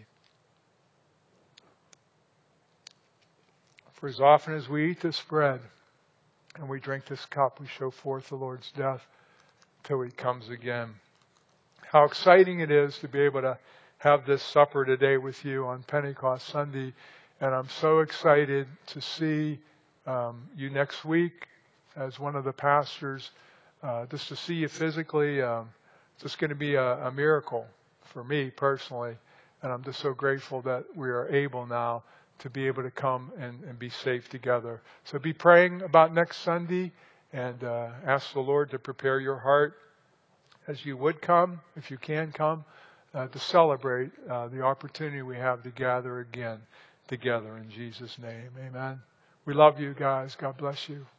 For as often as we eat this bread and we drink this cup, we show forth the Lord's death till he comes again. How exciting it is to be able to have this supper today with you on Pentecost Sunday. And I'm so excited to see um, you next week as one of the pastors. Uh, just to see you physically, um, it's just going to be a, a miracle for me personally. And I'm just so grateful that we are able now to be able to come and, and be safe together. So be praying about next Sunday and uh, ask the Lord to prepare your heart as you would come, if you can come, uh, to celebrate uh, the opportunity we have to gather again together in Jesus' name. Amen. We love you guys. God bless you.